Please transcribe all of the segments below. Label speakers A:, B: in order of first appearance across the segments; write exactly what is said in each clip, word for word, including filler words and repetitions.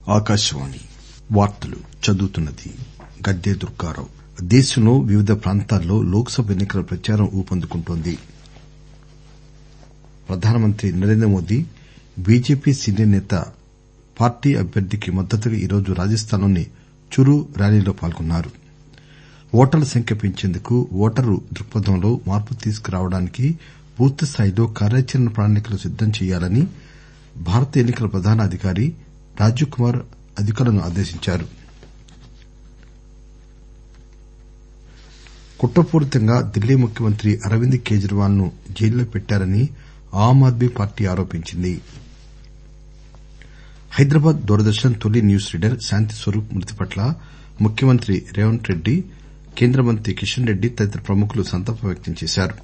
A: ఆకాశవాణి వార్తలు చదువుతున్నది గద్దె దుర్గారావు. దేశంలో వివిధ ప్రాంతాల్లో లోక్ సభ ఎన్ని కల ప్రచారం ఊపందుకుంటోంది. ప్రధానమంత్రి నరేంద్ర మోదీ బీజేపీ సీనియర్ నేత పార్టీ అభ్యర్థికి మద్దతుగా ఈరోజు రాజస్థాన్ లోని చురు ర్యాలీలో పాల్గొన్నారు. ఓటర్ల సంఖ్య పెంచేందుకు ఓటరు దృక్పథంలో మార్పు తీసుకురావడానికి బూత్ స్థాయిలో కార్యాచరణ ప్రణాళికలు సిద్దం చేయాలని భారత ఎన్ని కల ప్రధాన అధికారి రాజీవ్ కుమార్ అధికారులను ఆదేశించారు. కుట్రపూరితంగా ఢిల్లీ ముఖ్యమంత్రి అరవింద్ కేజ్రీవాల్ ను జైల్లో పెట్టారని ఆమ్ ఆద్మీ పార్టీ ఆరోపించింది. హైదరాబాద్ దూరదర్శన్ తొలి న్యూస్ రీడర్ శాంతి స్వరూప్ మృతి పట్ల ముఖ్యమంత్రి రేవంత్ రెడ్డి, కేంద్ర మంత్రి కిషన్ రెడ్డి తదితర ప్రముఖులు సంతాపం వ్యక్తం చేశారు.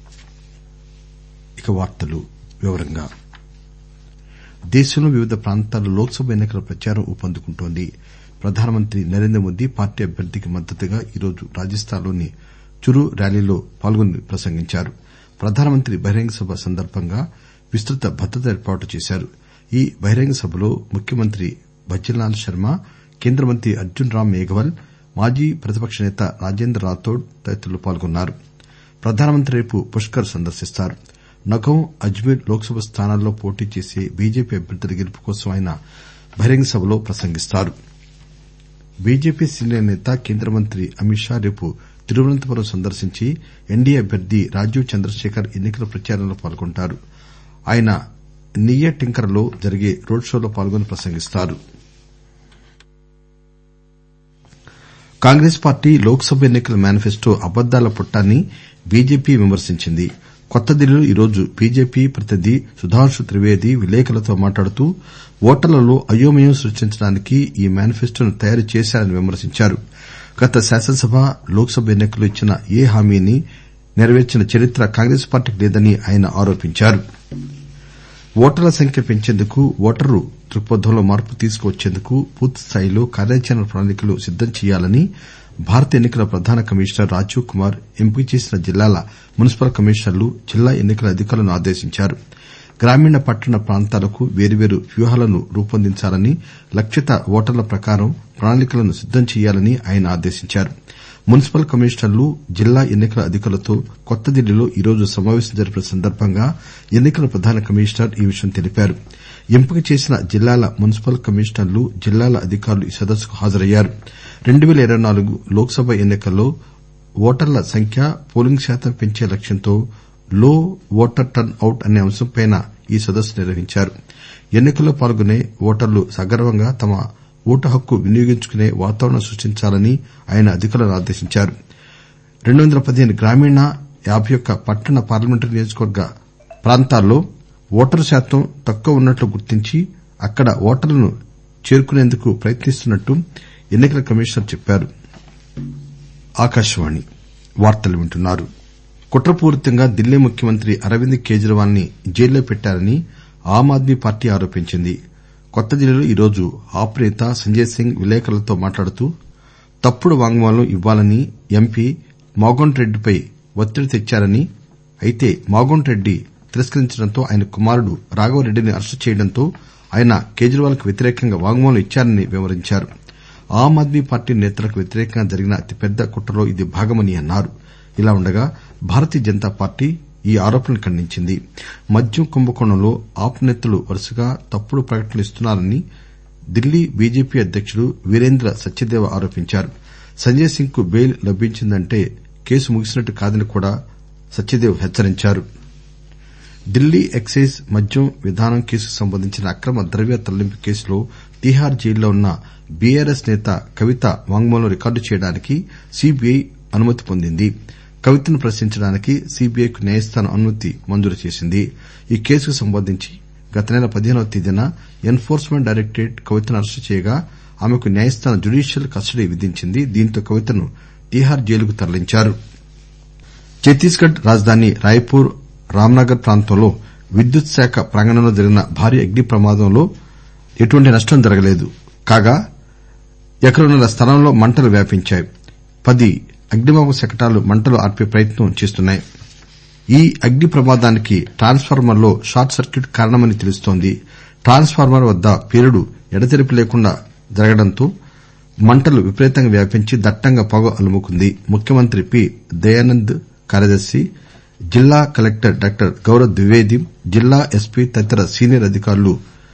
A: దేశంలో వివిధ ప్రాంతాల్లో లోక్ సభ ఎన్ని కల ప్రచారం ఊపందుకుంటోంది. ప్రధానమంత్రి నరేంద్ర మోదీ పార్టీ అభ్యర్థికి మద్దతుగా ఈరోజు రాజస్థాన్ లోని చురు ర్యాలీలో పాల్గొని ప్రసంగించారు. ప్రధానమంత్రి బహిరంగ సభ సందర్భంగా విస్తృత భద్రత ఏర్పాట్లు చేశారు. ఈ బహిరంగ సభలో ముఖ్యమంత్రి భజనలాల్ శర్మ, కేంద్ర మంత్రి అర్జున్ రామ్ మేఘవాల్, మాజీ ప్రతిపక్ష నేత రాజేంద్ర రాథోడ్ తదితరులు పాల్గొన్నారు. ప్రధానమంత్రి రేపు పుష్కర్ సందర్శిస్తారు. నగౌం, అజ్మీర్ లోక్ సభ స్థానాల్లో పోటీ చేసే బీజేపీ అభ్యర్థుల గెలుపు కోసం ఆయన బహిరంగ సభలో ప్రసంగిస్తారు. బీజేపీ సీనియర్ నేత కేంద్ర మంత్రి అమిత్ షా రేపు తిరువనంతపురం సందర్శించి ఎన్డీఏ అభ్యర్థి రాజీవ్ చంద్రశేఖర్ ఎన్ని కల ప్రచారంలో పాల్గొంటారు. ఆయన నియ్యటింకర్ లో జరిగే రోడ్ షోలో పాల్గొని ప్రసంగిస్తారు. కాంగ్రెస్ పార్టీ లోక్ సభ ఎన్ని కల మేనిఫెస్టో అబద్దాల పుట్ట అని బీజేపీ విమర్శించింది. కొత్త ఢిల్లీలో ఈరోజు బీజేపీ ప్రతినిధి సుధాంశు త్రివేది విలేకరులతో మాట్లాడుతూ ఓటర్లలో అయోమయం సృష్టించడానికి ఈ మేనిఫెస్టోను తయారు చేశారని విమర్శించారు. గత శాసనసభ, లోక్ సభ ఎన్ని కల్లో ఇచ్చిన ఏ హామీని నెరవేర్చిన చరిత్ర కాంగ్రెస్ పార్టీకి లేదని ఆయన ఆరోపించారు. ఓటర్ల సంఖ్య పెంచేందుకు ఓటరు దృక్పథంలో మార్పు తీసుకువచ్చేందుకు బూత్ స్థాయిలో కార్యాచరణ ప్రణాళికలు సిద్దం చేయాలని భారత ఎన్ని కల ప్రధాన కమిషనర్ రాజీవ్ కుమార్ ఎంపిక చేసిన జిల్లాల మున్సిపల్ కమిషనర్లు, జిల్లా ఎన్ని కల అధికారులను ఆదేశించారు. గ్రామీణ, పట్టణ ప్రాంతాలకు వేర్వేరు వ్యూహాలను రూపొందించాలని, లక్షిత ఓటర్ల ప్రకారం ప్రణాళికలను సిద్దం చేయాలని ఆయన ఆదేశించారు. మున్సిపల్ కమిషనర్లు, జిల్లా ఎన్ని కల అధికారులతో కొత్త ఢిల్లీలో ఈరోజు సమావేశం జరిపిన సందర్భంగా ఎన్ని కల ప్రధాన కమిషనర్ ఈ విషయం తెలిపారు. ఎంపిక చేసిన జిల్లాల మున్సిపల్ కమిషనర్లు, జిల్లాల అధికారులు ఈ సదస్సుకు హాజరయ్యారు. రెండు పేల ఇరవై నాలుగు లోక్ సభ ఎన్ని కల్లో ఓటర్ల సంఖ్య, పోలింగ్ శాతం పెంచే లక్ష్యంతో లో ఓటర్ టర్న్ అవుట్ అనే అంశంపై ఈ సదస్సు నిర్వహించారు. ఎన్ని కల్లో పాల్గొనే ఓటర్లు సగర్వంగా తమ ఓటు హక్కు వినియోగించుకునే వాతావరణం సృష్టించాలని ఆయన అధికారులను ఆదేశించారు. రెండు వందల పదిహేను గ్రామీణ, యాబై ఒక్క పట్టణ పార్లమెంటరీ నియోజకవర్గ ప్రాంతాల్లో ఓటరు శాతం తక్కువ ఉన్నట్లు గుర్తించి అక్కడ ఓటర్లను చేరుకునేందుకు ప్రయత్నిస్తున్నట్టు ఎన్ని కల కమిషనర్ చెప్పారు. కుట్రపూరితంగా ఢిల్లీ ముఖ్యమంత్రి అరవింద్ కేజ్రీవాల్ ని జైల్లో పెట్టారని ఆమ్ ఆద్మీ పార్టీ ఆరోపించింది. కొత్త ఢిల్లీలో ఈరోజు ఆప్ నేత సంజయ్ సింగ్ విలేకరులతో మాట్లాడుతూ తప్పుడు వాంగ్మూలం ఇవ్వాలని ఎంపీ మాగొంట్ రెడ్డిపై ఒత్తిడి తెచ్చారని, అయితే మాగొంట్ రెడ్డి తిరస్కరించడంతో ఆయన కుమారుడు రాఘవరెడ్డిని అరెస్టు చేయడంతో ఆయన కేజ్రీవాల్ కు వ్యతిరేకంగా వాంగ్మూలం ఇచ్చారని వివరించారు. ఆమ్ ఆద్మీ పార్టీ నేతలకు వ్యతిరేకంగా జరిగిన అతిపెద్ద కుట్రలో ఇది భాగమని అన్నారు. ఇలా ఉండగా భారతీయ జనతా పార్టీ ఈ ఆరోపణలు ఖండించింది. మద్యం కుంభకోణంలో ఆప్ నేతలు వరుసగా తప్పుడు ప్రకటనలు ఇస్తున్నారని ఢిల్లీ బీజేపీ అధ్యకుడు వీరేంద్ర సచ్దేవ ఆరోపించారు. సంజయ్ సింగ్ కు బెయిల్ లభించిందంటే కేసు ముగిసినట్టు కాదని కూడా సచ్దేవ్ హెచ్చరించారు. ఢిల్లీ ఎక్సైజ్ మద్యం విధానం కేసుకు సంబంధించిన అక్రమ ద్రవ్య తరలింపు కేసులో తీహార్ జైల్లో ఉన్న బీఆర్ఎస్ నేత కవిత వాంగ్మూలం రికార్డు చేయడానికి సీబీఐ అనుమతి పొందింది. కవితను ప్రశ్నించడానికి సీబీఐకు న్యాయస్థానం అనుమతి మంజూరు చేసింది. ఈ కేసుకు సంబంధించి గత నెల పదిహేనవ తేదీన ఎన్ ఫోర్స్మెంట్ డైరెక్టరేట్ కవితను అరెస్టు చేయగా ఆమెకు న్యాయస్థానం జ్యుడీషియల్ కస్టడీ విధించింది. దీంతో కవితను తీహార్ జైలుకు తరలించారు. ఛత్తీస్ గఢ్ రాజధాని రాయ్పూర్, రాంనగర్ ప్రాంతంలో విద్యుత్ శాఖ ప్రాంగణంలో జరిగిన భారీ అగ్ని ప్రమాదంలో ఎటువంటి నష్టం జరగలేదు. కాగా ఎకరన్నర స్థలంలో మంటలు వ్యాపించాయి. పది అగ్నిమాపక శకటాలు మంటలు ఆర్పే ప్రయత్నం చేస్తున్నాయి. ఈ అగ్ని ప్రమాదానికి ట్రాన్స్ఫార్మర్ లో షార్ట్ సర్క్యూట్ కారణమని తెలుస్తోంది. ట్రాన్స్ఫార్మర్ వద్ద పేలుడు ఎడతెరిపి లేకుండా జరగడంతో మంటలు విపరీతంగా వ్యాపించి దట్టంగా పొగ అలుముకుంది. ముఖ్యమంత్రి పి దయానంద్ కార్యదర్శి, జిల్లా కలెక్టర్ డాక్టర్ గౌరవ్ ద్వివేది, జిల్లా ఎస్పీ తదితర సీనియర్ అధికారులు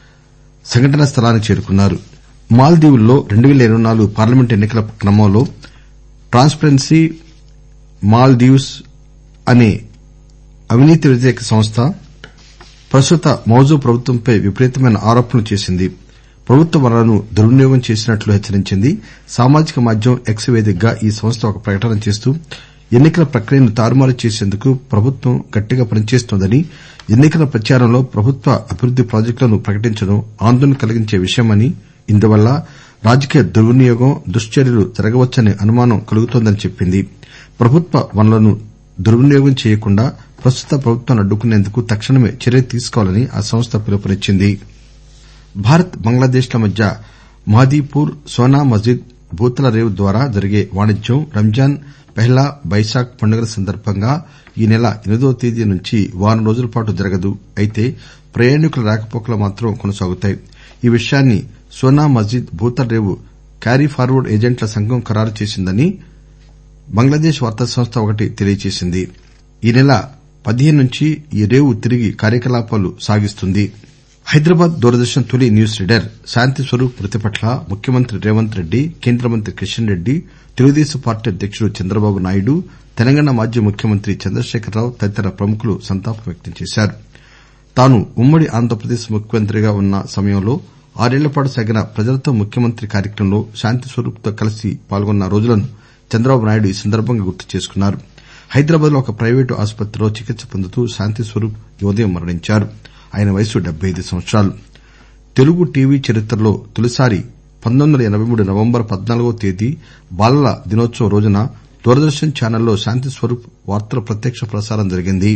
A: సంఘటనా స్థలానికి చేరుకున్నారు. మాల్దీవుల్లో రెండు పేల ఇరవై నాలుగు పార్లమెంటు ఎన్ని కల క్రమంలో ట్రాన్స్పరెన్సీ మాల్దీవ్స్ అనే అవినీతి వ్యతిరేక సంస్థ ప్రస్తుత మౌజూ ప్రభుత్వంపై విపరీతమైన ఆరోపణలు చేసింది. ప్రభుత్వ వనరులను దుర్వినియోగం చేసినట్లు హెచ్చరించింది. సామాజిక మాధ్యమం ఎక్స్ వేదికగా ఈ సంస్థ ఒక ప్రకటన చేస్తూ ఎన్ని కల ప్రక్రియను తారుమారు చేసేందుకు ప్రభుత్వం గట్టిగా పనిచేస్తోందని, ఎన్ని కల ప్రచారంలో ప్రభుత్వ అభివృద్ది ప్రాజెక్టులను ప్రకటించడం ఆందోళన కలిగించే విషయమని, ఇందువల్ల రాజకీయ దుర్వినియోగం, దుశ్చర్యలు జరగవచ్చనే అనుమానం కలుగుతోందని చెప్పింది. ప్రభుత్వ వనరులను దుర్వినియోగం చేయకుండా ప్రస్తుత ప్రభుత్వాన్ని అడ్డుకునేందుకు తక్షణమే చర్య తీసుకోవాలని ఆ సంస్థ పిలుపునిచ్చింది. భారత్ బంగ్లాదేశ్ ల మధ్య మహదీపూర్ సోనా మస్జిద్ భూతల రేవు ద్వారా జరిగే వాణిజ్యం రంజాన్, పెహ్లా బైశాఖ్ పండుగల సందర్భంగా ఈ నెల ఎనిమిదివ తేదీ నుంచి వారం రోజుల పాటు జరగదు. అయితే ప్రయాణికుల రాకపోకలు మాత్రం కొనసాగుతాయి. ఈ విషయాన్ని సోనా మస్జిద్ భూతల రేవు క్యారీ ఫార్వర్డ్ ఏజెంట్ల సంఘం ఖరారు చేసిందని బంగ్లాదేశ్ వార్తా సంస్థ ఒకటి తెలియజేసింది. ఈ నెల పదిహేను నుంచి ఈ రేవు తిరిగి కార్యకలాపాలు సాగిస్తుంది. హైదరాబాద్ దూరదర్శన్ తొలి న్యూస్ రీడర్ శాంతి స్వరూప్ మృతి పట్ల ముఖ్యమంత్రి రేవంత్ రెడ్డి, కేంద్ర మంత్రి కిషన్ రెడ్డి, తెలుగుదేశం పార్టీ అధ్యకుడు చంద్రబాబు నాయుడు, తెలంగాణ మాజీ ముఖ్యమంత్రి చంద్రశేఖరరావు తదితర ప్రముఖులు సంతాపం వ్యక్తం చేశారు. తాను ఉమ్మడి ఆంధ్రప్రదేశ్ ముఖ్యమంత్రిగా ఉన్న సమయంలో ఆరేళ్లపాటు సాగిన ప్రజలతో ముఖ్యమంత్రి కార్యక్రమంలో శాంతి స్వరూప్ తో కలిసి పాల్గొన్న రోజులను చంద్రబాబు నాయుడు ఈ సందర్భంగా గుర్తు చేసుకున్నారు. హైదరాబాద్ లో ఒక ప్రైవేటు ఆసుపత్రిలో చికిత్స పొందుతూ శాంతి స్వరూప్ ఈ ఉదయం మరణించారు. ఆయన వయసు డెబ్బై ఐదు సంవత్సరాలు. తెలుగు టీవీ చరిత్రలో తొలిసారి పంతొమ్మిది వందల ఎనబై మూడు నవంబర్ పద్నాలుగవ తేదీ బాలల దినోత్సవం రోజున దూరదర్శన్ ఛానల్లో శాంతి స్వరూప్ వార్తల ప్రత్యక్ష ప్రసారం జరిగింది.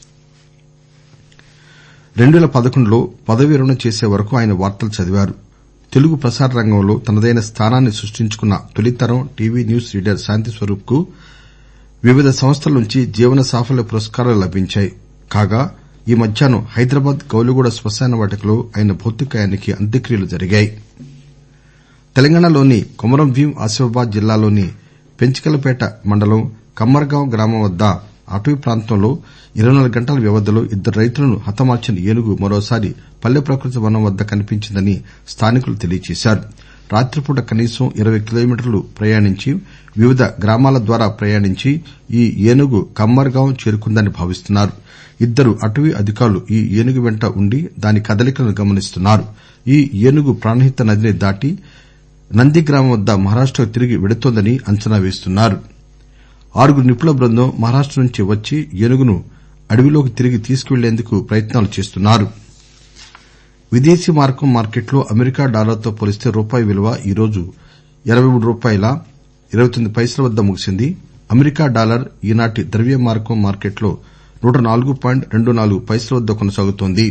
A: రెండు పేల పదకొండులో పదవీ విరమణ చేసే వరకు ఆయన వార్తలు చదివారు. తెలుగు ప్రసార రంగంలో తనదైన స్థానాన్ని సృష్టించుకున్న తొలితరం TV news reader Shanti Swarup కు వివిధ సంస్థల నుంచి జీవన సాఫల్య పురస్కారాలు లభించాయి. కాగా ఈ మధ్యాహ్నం హైదరాబాద్ గౌలిగూడ శ్మశాన వాటికలో ఆయన భౌతికకాయానికి అంత్యక్రియలు జరిగాయి. తెలంగాణలోని కొమరంభీం ఆసిఫాబాద్ జిల్లాలోని పెంచికలపేట మండలం కమ్మర్గాం గ్రామం వద్ద అటవీ ప్రాంతంలో ఇరవై నాలుగు గంటల వ్యవధిలో ఇద్దరు రైతులను హతమార్చిన ఏనుగు మరోసారి పల్లె ప్రకృతి వనం వద్ద కనిపించిందని స్థానికులు తెలియజేశారు. రాత్రిపూట కనీసం ఇరవై కిలోమీటర్లు ప్రయాణించి వివిధ గ్రామాల ద్వారా ప్రయాణించి ఈ ఏనుగు కమ్మర్గాం చేరుకుందని భావిస్తున్నారు. ఇద్దరు అటవీ అధికారులు ఈ ఏనుగు వెంట ఉండి దాని కదలికలను గమనిస్తున్నారు. ఈ ఏనుగు ప్రాణహిత నదిని దాటి నంది గ్రామం వద్ద మహారాష్టకు తిరిగి వెడుతోందని అంచనా వేస్తున్నారు. ఆరుగురు నిపుణుల బృందం మహారాష్ట నుంచి వచ్చి ఏనుగును అడవిలోకి తిరిగి తీసుకువెళ్లేందుకు ప్రయత్నాలు చేస్తున్నారు. విదేశీ మారకం మార్కెట్లో అమెరికా డాలర్తో పోలిస్తే రూపాయి విలువ ఈరోజు ఎనబై మూడు రూపాయల ఇరవై తొమ్మిది పైసల వద్ద ముగిసింది. అమెరికా డాలర్ ఈనాటి ద్రవ్య మారకం మార్కెట్లో నూట నాలుగు పాయింట్ రెండు నాలుగు పైసల వద్ద కొనసాగుతోంది.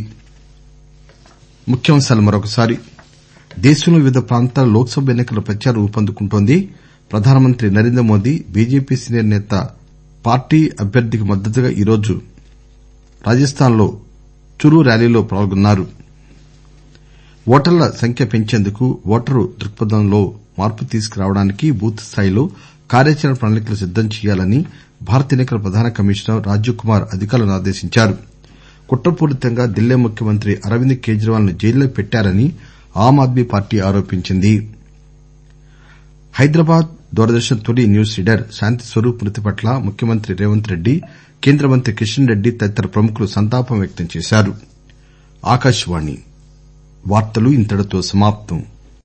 A: దేశంలో వివిధ ప్రాంతాల్లో లోక్ సభ ఎన్ని కల ప్రచారం ఊపందుకుంటోంది. ప్రధానమంత్రి నరేంద్ర మోదీ బీజేపీ సీనియర్ నేత పార్టీ అభ్యర్థికి మద్దతుగా ఈరోజు రాజస్థాన్ లో చురు ర్యాలీలో పాల్గొన్నారు. ఓటర్ల సంఖ్య పెంచేందుకు ఓటరు దృక్పథంలో మార్పు తీసుకురావడానికి బూత్ స్థాయిలో కార్యాచరణ ప్రణాళికలు సిద్దం చేయాలని భారత ఎన్ని కల ప్రధాన కమిషనర్ రాజీవ్ కుమార్ అధికారులను ఆదేశించారు. కుట్రపూరితంగా ఢిల్లీ ముఖ్యమంత్రి అరవింద్ కేజ్రీవాల్ ను జైల్లో పెట్టారని ఆమ్ ఆద్మీ పార్టీ ఆరోపించింది. హైదరాబాద్ దూరదర్శన్ తొలి న్యూస్ రీడర్ శాంతి స్వరూప్ మృతి పట్ల ముఖ్యమంత్రి రేవంత్ రెడ్డి, కేంద్ర మంత్రి కిషన్ రెడ్డి తదితర ప్రముఖులు సంతాపం వ్యక్తం చేశారు.